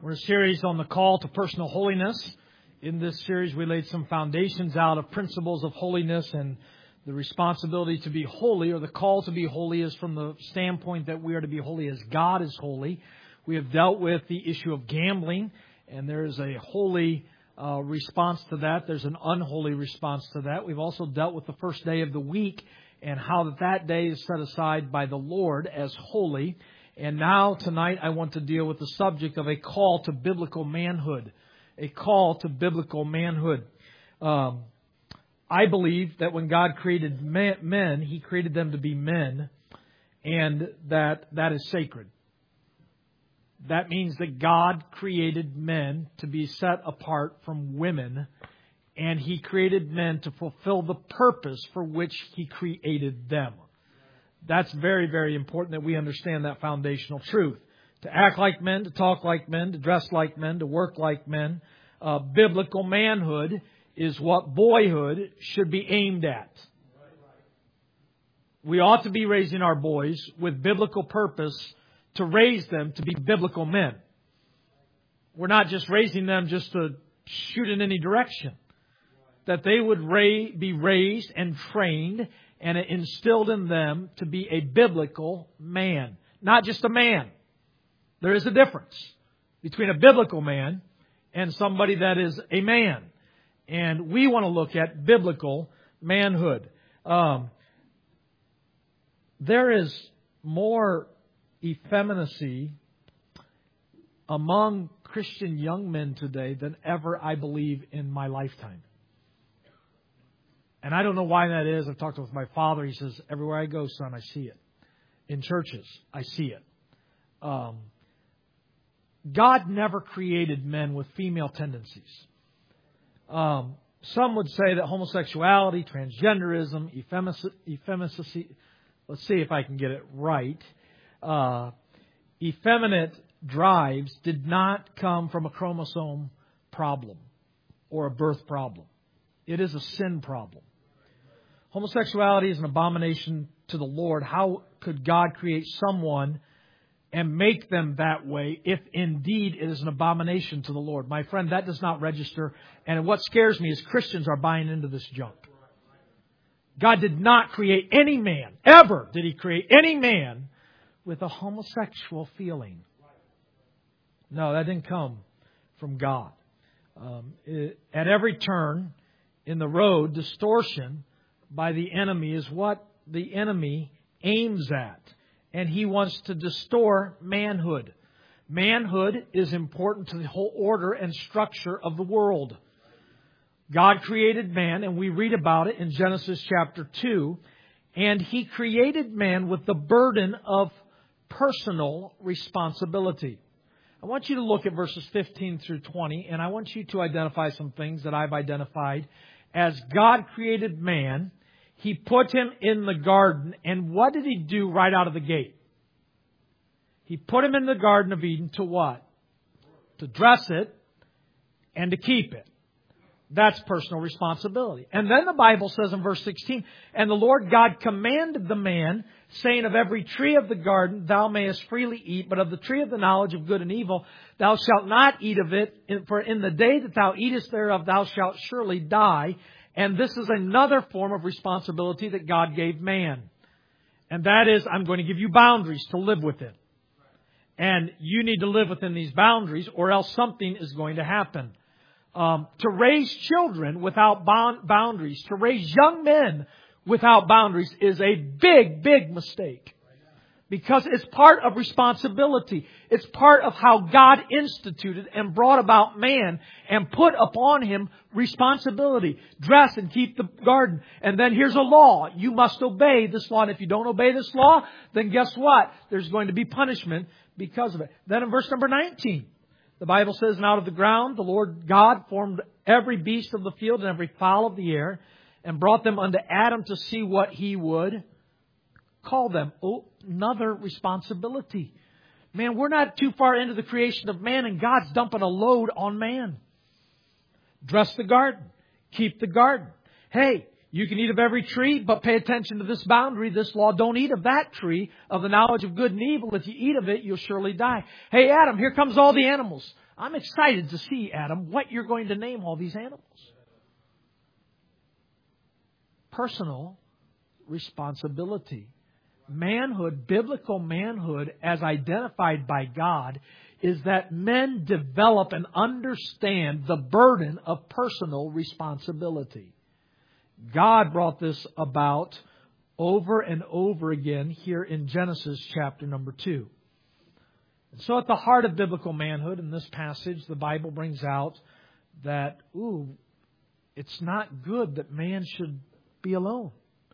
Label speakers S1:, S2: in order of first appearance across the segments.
S1: We're in a series on the call to personal holiness. In this series, we laid some foundations out of principles of holiness, and the responsibility to be holy, or the call to be holy, is from the standpoint that we are to be holy as God is holy. We have dealt with the issue of gambling, and there is a holy response to that. There's an unholy response to that. We've also dealt with the first day of the week and how that day is set aside by the Lord as holy. And now, tonight, I want to deal with the subject of a call to biblical manhood. A call to biblical manhood. I believe that when God created men, He created them to be men, and that is sacred. That means that God created men to be set apart from women, and He created men to fulfill the purpose for which He created them. That's very, very important that we understand that foundational truth. To act like men, to talk like men, to dress like men, to work like men. Biblical manhood is what boyhood should be aimed at. We ought to be raising our boys with biblical purpose to raise them to be biblical men. We're not just raising them just to shoot in any direction. That they would be raised and trained and instilled in them to be a biblical man. Not just a man. There is a difference between a biblical man and somebody that is a man. And we want to look at biblical manhood. There is more effeminacy among Christian young men today than ever, I believe, in my lifetime. And I don't know why that is. I've talked with my father. He says, everywhere I go, son, I see it. In churches, I see it. God never created men with female tendencies. Some would say that homosexuality, transgenderism, effeminacy, let's see if I can get it right. Effeminate drives did not come from a chromosome problem or a birth problem. It is a sin problem. Homosexuality is an abomination to the Lord. How could God create someone and make them that way if indeed it is an abomination to the Lord? My friend, that does not register. And what scares me is Christians are buying into this junk. God did not create any man, ever did He create any man with a homosexual feeling. No, that didn't come from God. At every turn in the road, distortion by the enemy is what the enemy aims at. And he wants to distort manhood. Manhood is important to the whole order and structure of the world. God created man, and we read about it in Genesis chapter 2. And He created man with the burden of personal responsibility. I want you to look at verses 15 through 20, and I want you to identify some things that I've identified. As God created man, He put him in the garden, and what did He do right out of the gate? He put him in the Garden of Eden to what? To dress it and to keep it. That's personal responsibility. And then the Bible says in verse 16, and the Lord God commanded the man, saying, of every tree of the garden thou mayest freely eat, but of the tree of the knowledge of good and evil thou shalt not eat of it, for in the day that thou eatest thereof thou shalt surely die. And this is another form of responsibility that God gave man. And that is, I'm going to give you boundaries to live within. And you need to live within these boundaries, or else something is going to happen. To raise children without boundaries, to raise young men without boundaries is a big, big mistake. Because it's part of responsibility. It's part of how God instituted and brought about man and put upon him responsibility. Dress and keep the garden. And then here's a law. You must obey this law. And if you don't obey this law, then guess what? There's going to be punishment because of it. Then in verse number 19, the Bible says, and out of the ground the Lord God formed every beast of the field and every fowl of the air, and brought them unto Adam to see what he would call them. Oh, another responsibility. Man, we're not too far into the creation of man, and God's dumping a load on man. Dress the garden. Keep the garden. Hey, you can eat of every tree, but pay attention to this boundary, this law. Don't eat of that tree of the knowledge of good and evil. If you eat of it, you'll surely die. Hey, Adam, here comes all the animals. I'm excited to see, Adam, what you're going to name all these animals. Personal responsibility. Manhood, biblical manhood, as identified by God, is that men develop and understand the burden of personal responsibility. God brought this about over and over again here in Genesis chapter number 2. And so at the heart of biblical manhood, in this passage, the Bible brings out that, it's not good that man should be alone.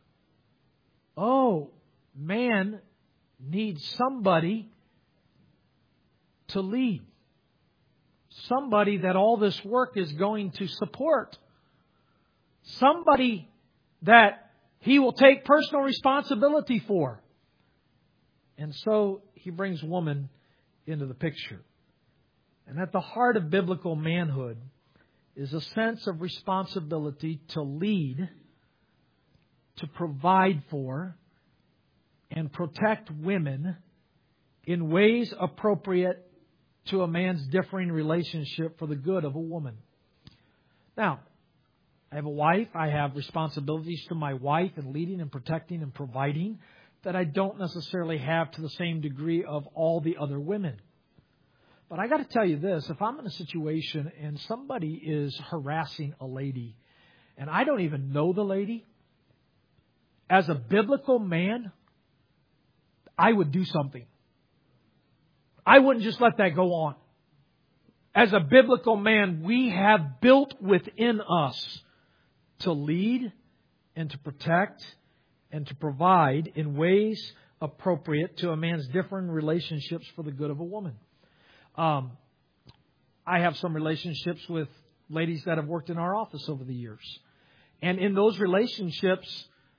S1: Oh, man needs somebody to lead. Somebody that all this work is going to support. Somebody that he will take personal responsibility for. And so he brings woman into the picture. And at the heart of biblical manhood is a sense of responsibility to lead, to provide for, and protect women in ways appropriate to a man's differing relationship for the good of a woman. Now, I have a wife. I have responsibilities to my wife in leading and protecting and providing that I don't necessarily have to the same degree of all the other women. But I got to tell you this, if I'm in a situation and somebody is harassing a lady and I don't even know the lady, as a biblical man, I would do something. I wouldn't just let that go on. As a biblical man, we have built within us to lead and to protect and to provide in ways appropriate to a man's different relationships for the good of a woman. I have some relationships with ladies that have worked in our office over the years. And in those relationships,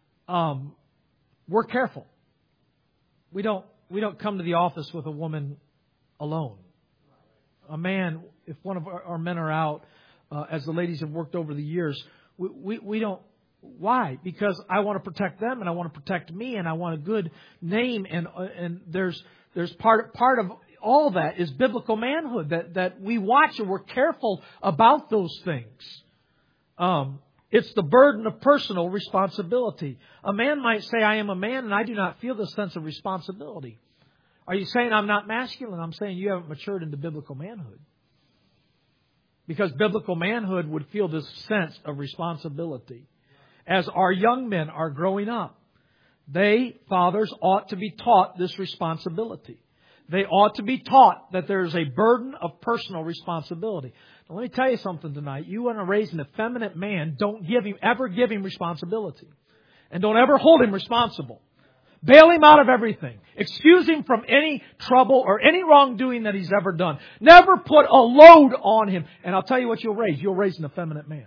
S1: we're careful. We don't come to the office with a woman alone. A man, if one of our men are out, as the ladies have worked over the years, we don't. Why? Because I want to protect them and I want to protect me and I want a good name and there's part of all that is biblical manhood that we watch and we're careful about those things. It's the burden of personal responsibility. A man might say, I am a man and I do not feel this sense of responsibility. Are you saying I'm not masculine? I'm saying you haven't matured into biblical manhood. Because biblical manhood would feel this sense of responsibility. As our young men are growing up, fathers, ought to be taught this responsibility. They ought to be taught that there is a burden of personal responsibility. Now, let me tell you something tonight. You want to raise an effeminate man, don't ever give him responsibility. And don't ever hold him responsible. Bail him out of everything. Excuse him from any trouble or any wrongdoing that he's ever done. Never put a load on him. And I'll tell you what you'll raise. You'll raise an effeminate man.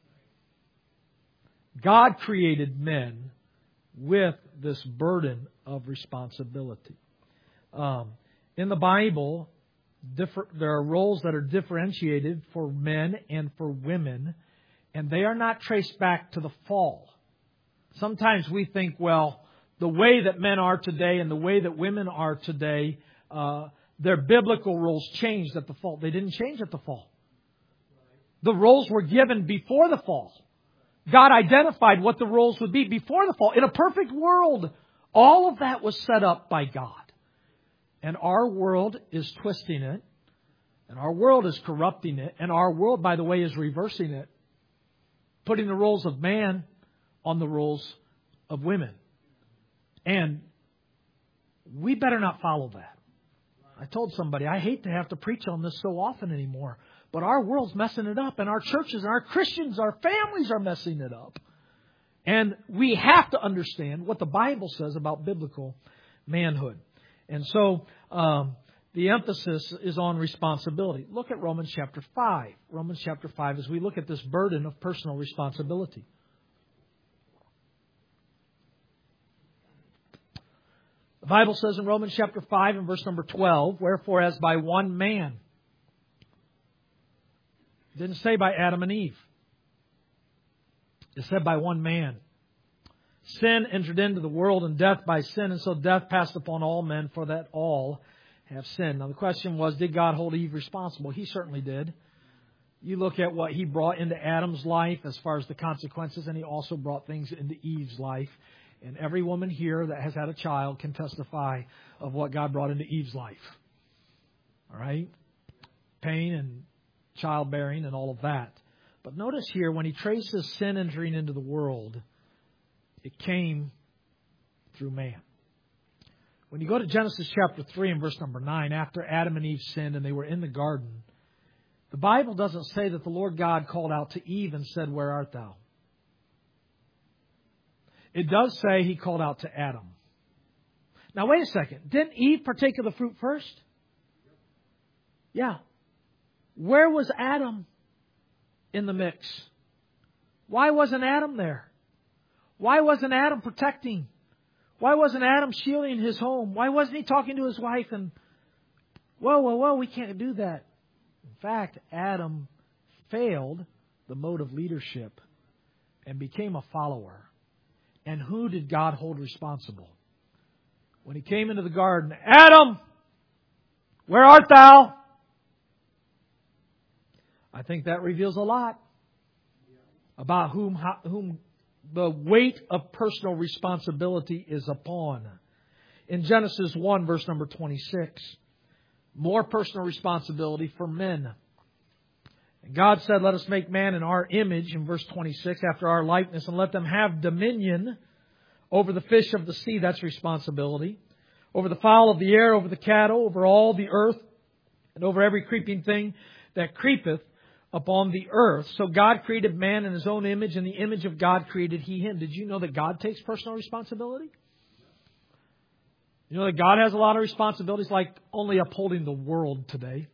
S1: God created men with this burden of responsibility. In the Bible, there are roles that are differentiated for men and for women, and they are not traced back to the fall. Sometimes we think, well, the way that men are today and the way that women are today, their biblical roles changed at the fall. They didn't change at the fall. The roles were given before the fall. God identified what the roles would be before the fall. In a perfect world, all of that was set up by God. And our world is twisting it. And our world is corrupting it. And our world, by the way, is reversing it. Putting the roles of man on the roles of women. And we better not follow that. I told somebody, I hate to have to preach on this so often anymore. But our world's messing it up. And our churches and our Christians, our families are messing it up. And we have to understand what the Bible says about biblical manhood. And so the emphasis is on responsibility. Look at Romans chapter 5. Romans chapter 5 as we look at this burden of personal responsibility. The Bible says in Romans chapter 5 and verse number 12, wherefore as by one man. It didn't say by Adam and Eve. It said by one man. Sin entered into the world and death by sin, and so death passed upon all men, for that all have sinned. Now the question was, did God hold Eve responsible? He certainly did. You look at what He brought into Adam's life as far as the consequences, and He also brought things into Eve's life. And every woman here that has had a child can testify of what God brought into Eve's life. All right? Pain and childbearing and all of that. But notice here, when He traces sin entering into the world, it came through man. When you go to Genesis chapter 3 and verse number 9, after Adam and Eve sinned and they were in the garden, the Bible doesn't say that the Lord God called out to Eve and said, "Where art thou?" It does say He called out to Adam. Now wait a second. Didn't Eve partake of the fruit first? Yeah. Where was Adam in the mix? Why wasn't Adam there? Why wasn't Adam protecting? Why wasn't Adam shielding his home? Why wasn't he talking to his wife and, whoa, we can't do that. In fact, Adam failed the mode of leadership and became a follower. And who did God hold responsible? When He came into the garden, Adam, where art thou? I think that reveals a lot about whom the weight of personal responsibility is upon. In Genesis 1, verse number 26, more personal responsibility for men. And God said, "Let us make man in our image," in verse 26, after our likeness, "and let them have dominion over the fish of the sea," that's responsibility, "over the fowl of the air, over the cattle, over all the earth, and over every creeping thing that creepeth upon the earth." So God created man in His own image. In the image of God created He him. Did you know that God takes personal responsibility? You know that God has a lot of responsibilities, like only upholding the world today.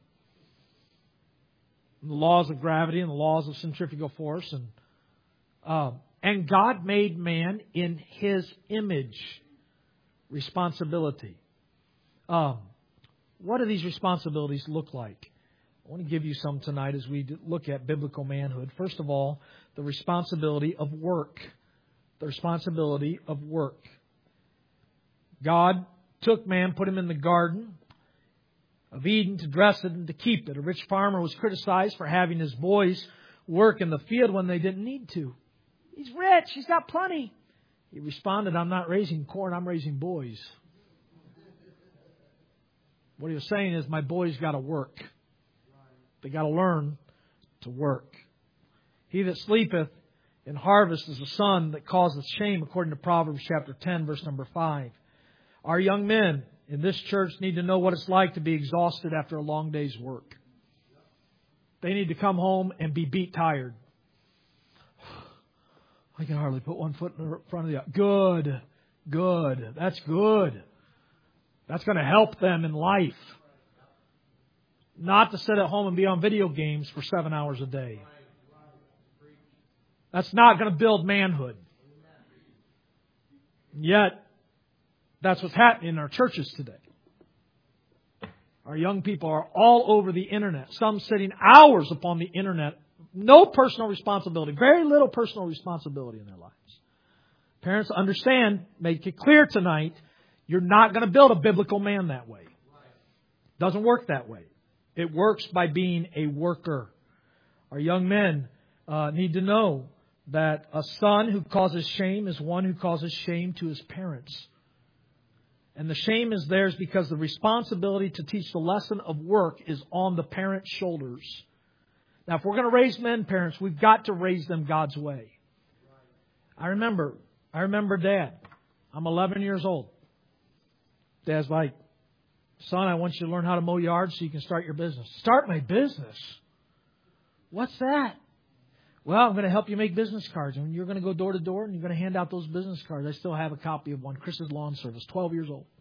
S1: The laws of gravity and the laws of centrifugal force. And God made man in His image. Responsibility. What do these responsibilities look like? I want to give you some tonight as we look at biblical manhood. First of all, the responsibility of work. The responsibility of work. God took man, put him in the garden of Eden to dress it and to keep it. A rich farmer was criticized for having his boys work in the field when they didn't need to. He's rich. He's got plenty. He responded, "I'm not raising corn. I'm raising boys." What he was saying is, my boys got to work. They got to learn to work. He that sleepeth in harvest is a son that causeth shame, according to Proverbs chapter 10, verse number 5. Our young men in this church need to know what it's like to be exhausted after a long day's work. They need to come home and be beat tired. I can hardly put one foot in front of the other. Good. That's good. That's going to help them in life. Not to sit at home and be on video games for 7 hours a day. That's not going to build manhood. Yet, that's what's happening in our churches today. Our young people are all over the internet. Some sitting hours upon the internet. No personal responsibility. Very little personal responsibility in their lives. Parents, understand, make it clear tonight, you're not going to build a biblical man that way. It doesn't work that way. It works by being a worker. Our young men need to know that a son who causes shame is one who causes shame to his parents. And the shame is theirs because the responsibility to teach the lesson of work is on the parent's shoulders. Now, if we're going to raise men, parents, we've got to raise them God's way. I remember Dad. I'm 11 years old. Dad's like, "Son, I want you to learn how to mow yards so you can start your business." "Start my business? What's that?" "Well, I'm going to help you make business cards. And you're going to go door to door and you're going to hand out those business cards." I still have a copy of one. Chris's Lawn Service, 12 years old.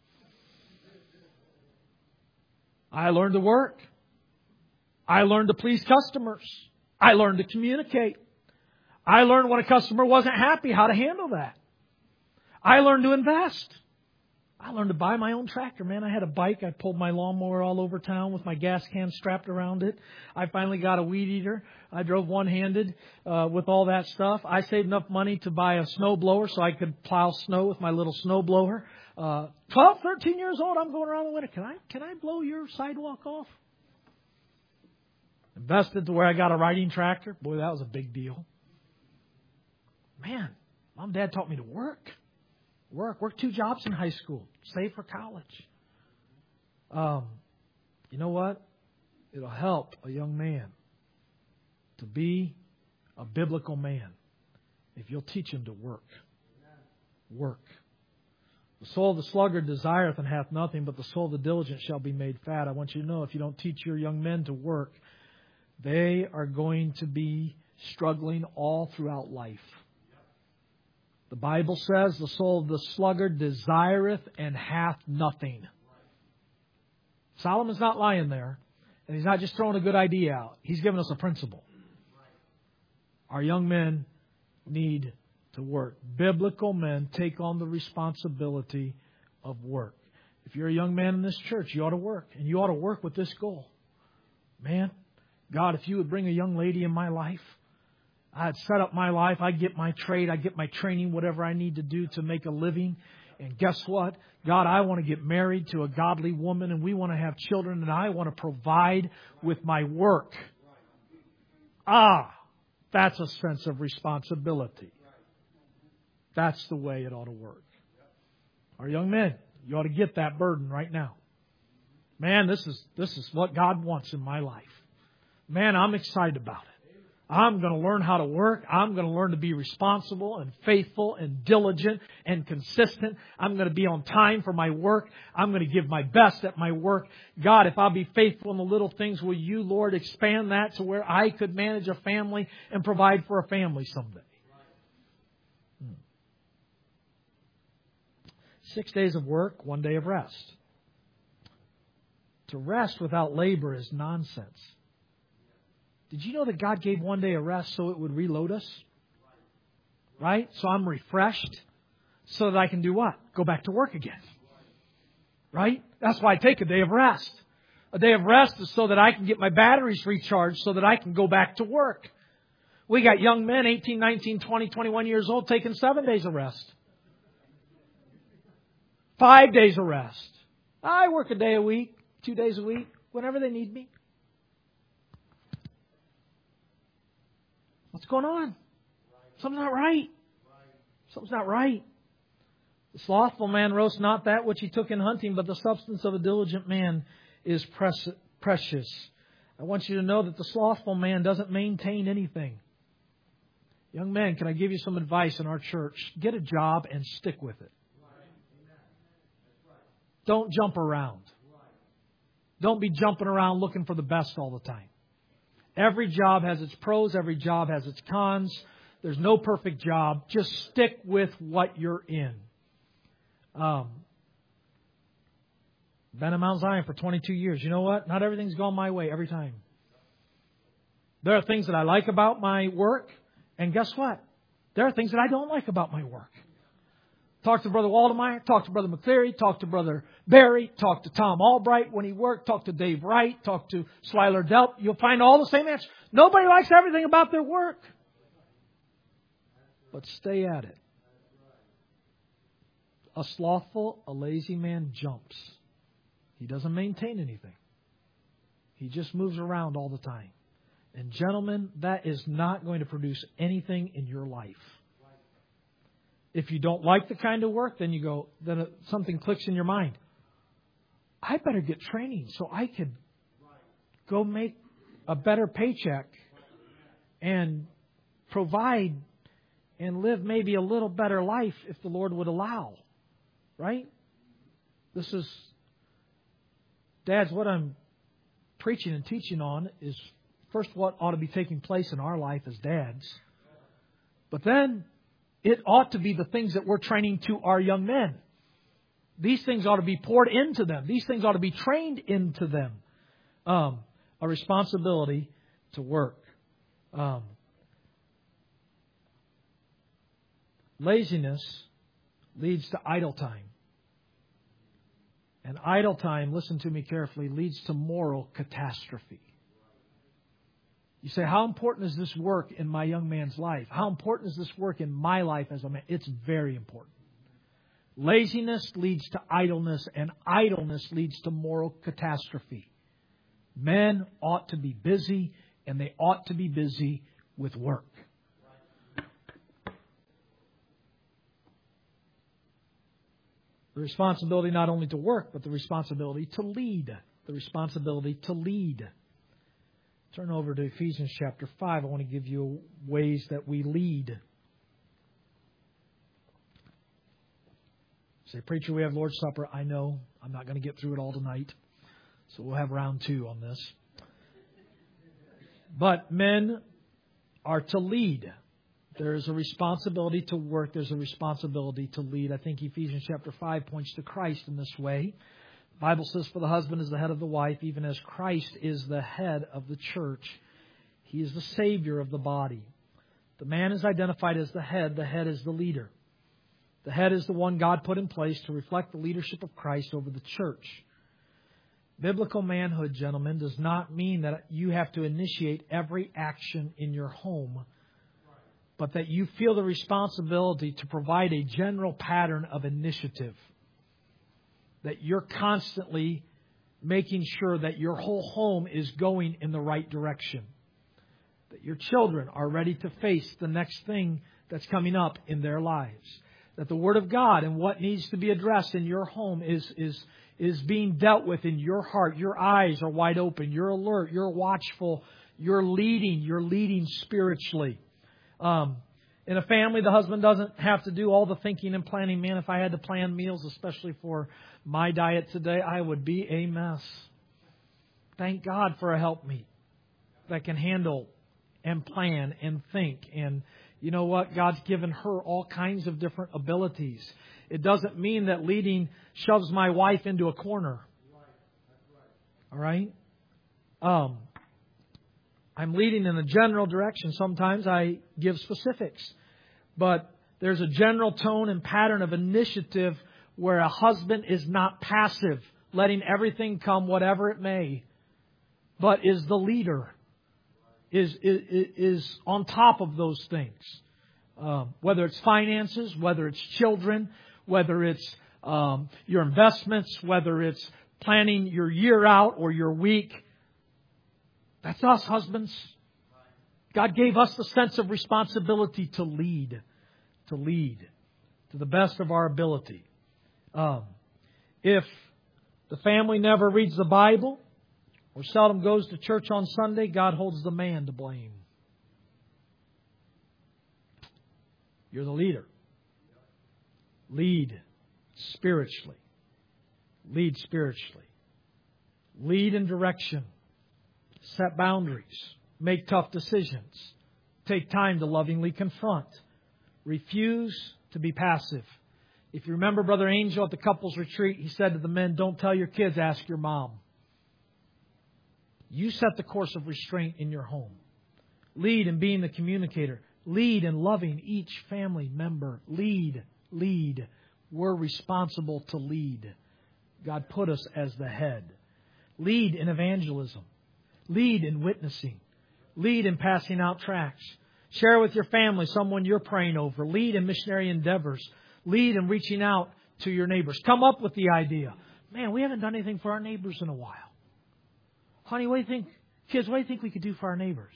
S1: I learned to work. I learned to please customers. I learned to communicate. I learned when a customer wasn't happy how to handle that. I learned to invest. I learned to buy my own tractor, man. I had a bike. I pulled my lawnmower all over town with my gas can strapped around it. I finally got a weed eater. I drove one-handed with all that stuff. I saved enough money to buy a snow blower so I could plow snow with my little snow blower. 12, 13 years old, I'm going around the winter. Can I blow your sidewalk off? Invested to where I got a riding tractor. Boy, that was a big deal. Man, Mom and Dad taught me to work. Work 2 jobs in high school. Save for college. You know what? It'll help a young man to be a biblical man if you'll teach him to work. Work. The soul of the sluggard desireth and hath nothing, but the soul of the diligent shall be made fat. I want you to know, if you don't teach your young men to work, they are going to be struggling all throughout life. The Bible says the soul of the sluggard desireth and hath nothing. Solomon's not lying there. And he's not just throwing a good idea out. He's giving us a principle. Our young men need to work. Biblical men take on the responsibility of work. If you're a young man in this church, you ought to work. And you ought to work with this goal. Man, God, if you would bring a young lady in my life, I'd set up my life, I'd get my trade, I'd get my training, whatever I need to do to make a living. And guess what? God, I want to get married to a godly woman and we want to have children and I want to provide with my work. That's a sense of responsibility. That's the way it ought to work. Our young men, you ought to get that burden right now. Man, this is what God wants in my life. Man, I'm excited about it. I'm going to learn how to work. I'm going to learn to be responsible and faithful and diligent and consistent. I'm going to be on time for my work. I'm going to give my best at my work. God, if I'll be faithful in the little things, will you, Lord, expand that to where I could manage a family and provide for a family someday? 6 days of work, 1 day of rest. To rest without labor is nonsense. Did you know that God gave 1 day of rest so it would reload us? Right? So I'm refreshed so that I can do what? Go back to work again. Right? That's why I take a day of rest. A day of rest is so that I can get my batteries recharged so that I can go back to work. We got young men, 18, 19, 20, 21 years old, taking 7 days of rest. 5 days of rest. I work a day a week, 2 days a week, whenever they need me. What's going on? Something's not right. Something's not right. The slothful man roasts not that which he took in hunting, but the substance of a diligent man is precious. I want you to know that the slothful man doesn't maintain anything. Young men, can I give you some advice in our church? Get a job and stick with it. Don't jump around. Don't be jumping around looking for the best all the time. Every job has its pros. Every job has its cons. There's no perfect job. Just stick with what you're in. Been at Mount Zion for 22 years. You know what? Not everything's gone my way every time. There are things that I like about my work. And guess what? There are things that I don't like about my work. Talk to Brother Waldemeyer, talk to Brother McCleary, talk to Brother Barry, talk to Tom Albright when he worked, talk to Dave Wright, talk to Slyler Delp. You'll find all the same answers. Nobody likes everything about their work. But stay at it. A slothful, a lazy man jumps. He doesn't maintain anything. He just moves around all the time. And gentlemen, that is not going to produce anything in your life. If you don't like the kind of work, then you go, then something clicks in your mind. I better get training so I could go make a better paycheck and provide and live maybe a little better life if the Lord would allow. Right? This is, dads, what I'm preaching and teaching on is first what ought to be taking place in our life as dads. But then it ought to be the things that we're training to our young men. These things ought to be poured into them. These things ought to be trained into them. A responsibility to work. Laziness leads to idle time. And idle time, listen to me carefully, leads to moral catastrophe. You say, how important is this work in my young man's life? How important is this work in my life as a man? It's very important. Laziness leads to idleness, and idleness leads to moral catastrophe. Men ought to be busy, and they ought to be busy with work. The responsibility not only to work, but the responsibility to lead. The responsibility to lead. Turn over to Ephesians chapter 5. I want to give you ways that we lead. Say, preacher, we have Lord's Supper. I know. I'm not going to get through it all tonight. So we'll have round 2 on this. But men are to lead. There's a responsibility to work. There's a responsibility to lead. I think Ephesians chapter 5 points to Christ in this way. The Bible says, for the husband is the head of the wife, even as Christ is the head of the church. He is the Savior of the body. The man is identified as the head. The head is the leader. The head is the one God put in place to reflect the leadership of Christ over the church. Biblical manhood, gentlemen, does not mean that you have to initiate every action in your home, but that you feel the responsibility to provide a general pattern of initiative. That you're constantly making sure that your whole home is going in the right direction. That your children are ready to face the next thing that's coming up in their lives. That the Word of God and what needs to be addressed in your home is being dealt with in your heart. Your eyes are wide open. You're alert. You're watchful. You're leading spiritually. In a family, the husband doesn't have to do all the thinking and planning. Man, if I had to plan meals, especially for my diet today, I would be a mess. Thank God for a helpmeet that can handle and plan and think. And you know what? God's given her all kinds of different abilities. It doesn't mean that leading shoves my wife into a corner. All right? I'm leading in a general direction. Sometimes I give specifics. But there's a general tone and pattern of initiative where a husband is not passive, letting everything come whatever it may, but is the leader, is on top of those things. Whether it's finances, whether it's children, whether it's your investments, whether it's planning your year out or your week. That's us, husbands. God gave us the sense of responsibility to lead to the best of our ability. If the family never reads the Bible or seldom goes to church on Sunday, God holds the man to blame. You're the leader. Lead spiritually. Lead spiritually. Lead in direction. Set boundaries. Make tough decisions. Take time to lovingly confront. Refuse to be passive. If you remember Brother Angel at the couples retreat, he said to the men, don't tell your kids, ask your mom. You set the course of restraint in your home. Lead in being the communicator. Lead in loving each family member. Lead. We're responsible to lead. God put us as the head. Lead in evangelism. Lead in witnessing. Lead in passing out tracts. Share with your family someone you're praying over. Lead in missionary endeavors. Lead in reaching out to your neighbors. Come up with the idea. Man, we haven't done anything for our neighbors in a while. Honey, what do you think? Kids, what do you think we could do for our neighbors?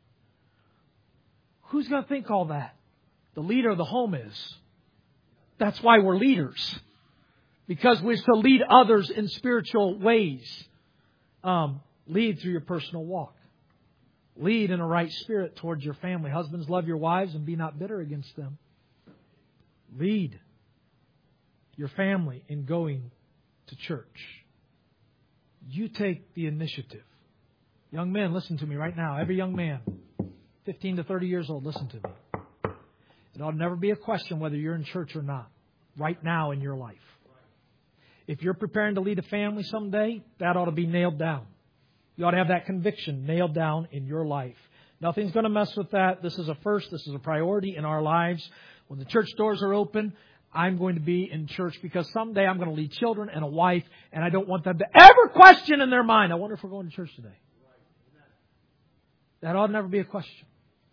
S1: Who's going to think all that? The leader of the home is. That's why we're leaders. Because we're to lead others in spiritual ways. Lead through your personal walk. Lead in a right spirit towards your family. Husbands, love your wives and be not bitter against them. Lead your family in going to church. You take the initiative. Young men, listen to me right now. Every young man, 15 to 30 years old, listen to me. It ought to never be a question whether you're in church or not. Right now in your life. If you're preparing to lead a family someday, that ought to be nailed down. You ought to have that conviction nailed down in your life. Nothing's going to mess with that. This is a first. This is a priority in our lives. When the church doors are open, I'm going to be in church because someday I'm going to lead children and a wife, and I don't want them to ever question in their mind, I wonder if we're going to church today. That ought to never be a question.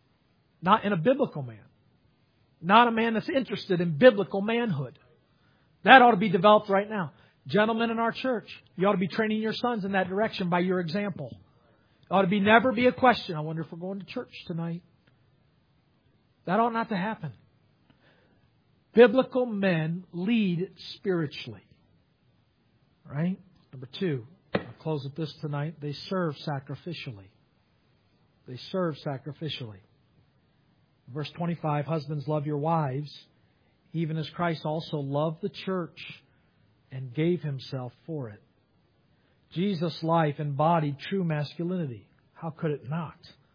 S1: Not in a biblical man. Not a man that's interested in biblical manhood. That ought to be developed right now. Gentlemen in our church, you ought to be training your sons in that direction by your example. It ought to never be a question. I wonder if we're going to church tonight. That ought not to happen. Biblical men lead spiritually. Right? Number 2, I'll close with this tonight. They serve sacrificially. They serve sacrificially. Verse 25, husbands, love your wives, even as Christ also loved the church and gave Himself for it. Jesus' life embodied true masculinity. How could it not?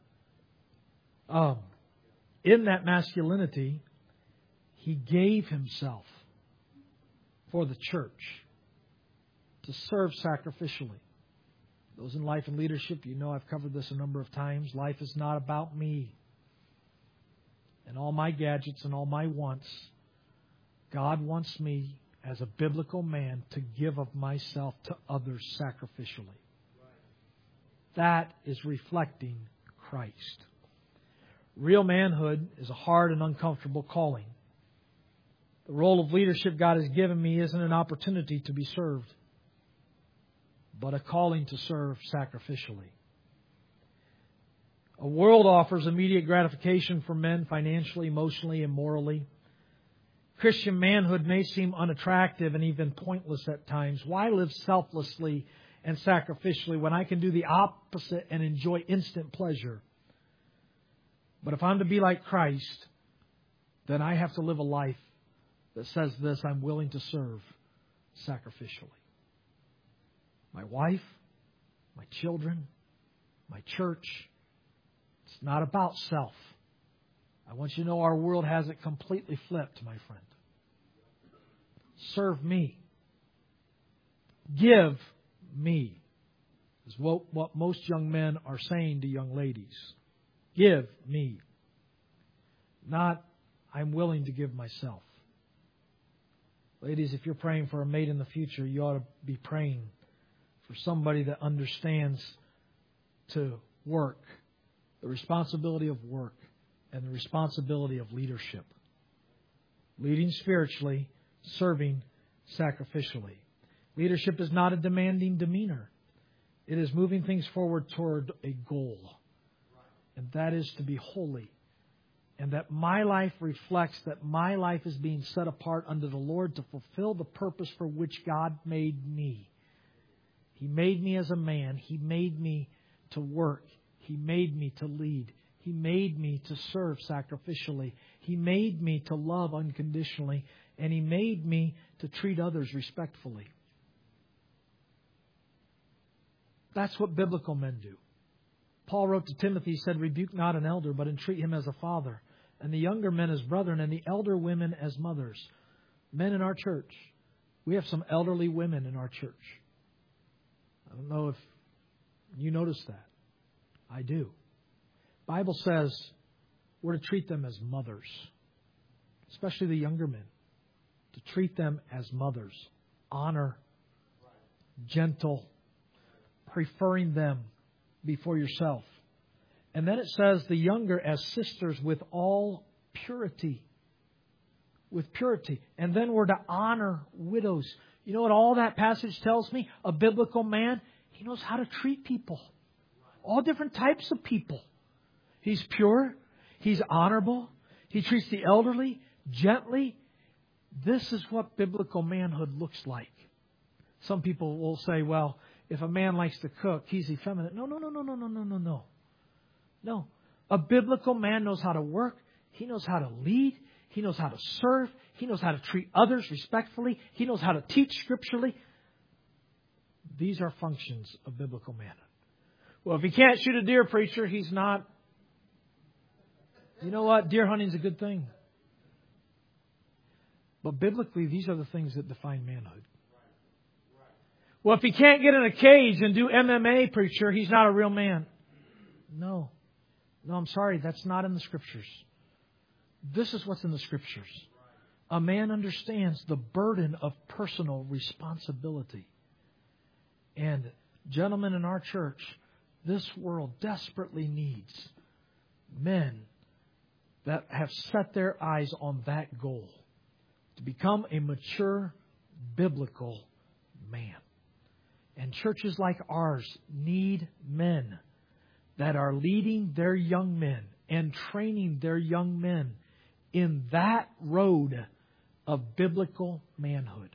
S1: In that masculinity, He gave Himself for the church to serve sacrificially. Those in life and leadership, you know I've covered this a number of times. Life is not about me and all my gadgets and all my wants. God wants me as a biblical man to give of myself to others sacrificially. That is reflecting Christ. Real manhood is a hard and uncomfortable calling. The role of leadership God has given me isn't an opportunity to be served, but a calling to serve sacrificially. A world offers immediate gratification for men financially, emotionally, and morally. Christian manhood may seem unattractive and even pointless at times. Why live selflessly and sacrificially when I can do the opposite and enjoy instant pleasure? But if I'm to be like Christ, then I have to live a life that says this: I'm willing to serve sacrificially. My wife, my children, my church. It's not about self. I want you to know our world has it completely flipped, my friend. Serve me. Give me is what most young men are saying to young ladies. Give me. Not, I'm willing to give myself. Ladies, if you're praying for a mate in the future, you ought to be praying for somebody that understands to work, the responsibility of work, and the responsibility of leadership. Leading spiritually, serving sacrificially. Leadership is not a demanding demeanor. It is moving things forward toward a goal. And that is to be holy. And that my life reflects that my life is being set apart unto the Lord to fulfill the purpose for which God made me. He made me as a man. He made me to work. He made me to lead. He made me to serve sacrificially. He made me to love unconditionally. And He made me to treat others respectfully. That's what biblical men do. Paul wrote to Timothy, he said, rebuke not an elder, but entreat him as a father, and the younger men as brethren, and the elder women as mothers. Men in our church, we have some elderly women in our church. I don't know if you notice that. I do. The Bible says we're to treat them as mothers, especially the younger men. To treat them as mothers. Honor, gentle, preferring them before yourself. And then it says the younger as sisters with all purity. With purity. And then we're to honor widows. You know what all that passage tells me? A biblical man, he knows how to treat people. All different types of people. He's pure. He's honorable. He treats the elderly gently. This is what biblical manhood looks like. Some people will say, well, if a man likes to cook, he's effeminate. No. No. A biblical man knows how to work. He knows how to lead. He knows how to serve. He knows how to treat others respectfully. He knows how to teach scripturally. These are functions of biblical manhood. Well, if he can't shoot a deer, preacher, he's not. You know what? Deer hunting's a good thing. But biblically, these are the things that define manhood. Well, if he can't get in a cage and do MMA, preacher, he's not a real man. No, I'm sorry. That's not in the Scriptures. This is what's in the Scriptures. A man understands the burden of personal responsibility. And gentlemen in our church, this world desperately needs men that have set their eyes on that goal. To become a mature biblical man. And churches like ours need men that are leading their young men and training their young men in that road of biblical manhood.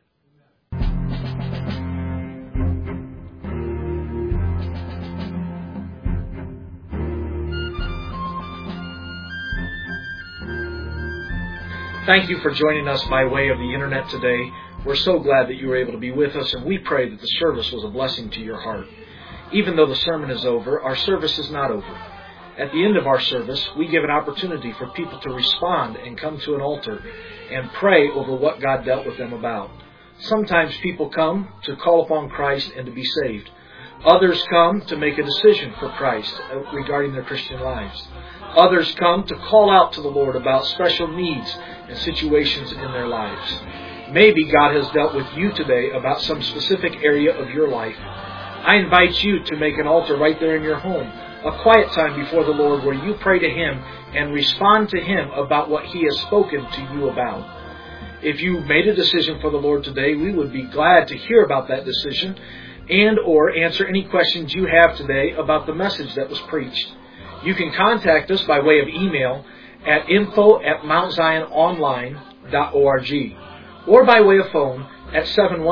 S2: Thank you for joining us by way of the internet today. We're so glad that you were able to be with us, and we pray that the service was a blessing to your heart. Even though the sermon is over, our service is not over. At the end of our service, we give an opportunity for people to respond and come to an altar and pray over what God dealt with them about. Sometimes people come to call upon Christ and to be saved. Others come to make a decision for Christ regarding their Christian lives. Others come to call out to the Lord about special needs and situations in their lives. Maybe God has dealt with you today about some specific area of your life. I invite you to make an altar right there in your home, a quiet time before the Lord where you pray to Him and respond to Him about what He has spoken to you about. If you made a decision for the Lord today, we would be glad to hear about that decision and or answer any questions you have today about the message that was preached. You can contact us by way of email at info@mountziononline.org or by way of phone at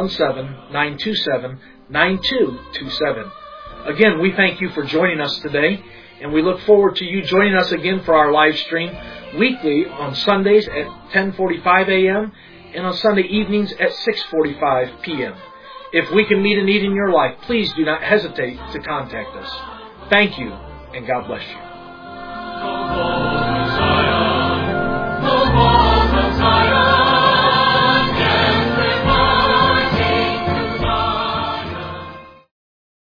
S2: 717-927-9227. Again, we thank you for joining us today, and we look forward to you joining us again for our live stream weekly on Sundays at 10:45 a.m. and on Sunday evenings at 6:45 p.m. If we can meet a need in your life, please do not hesitate to contact us. Thank you, and God bless you.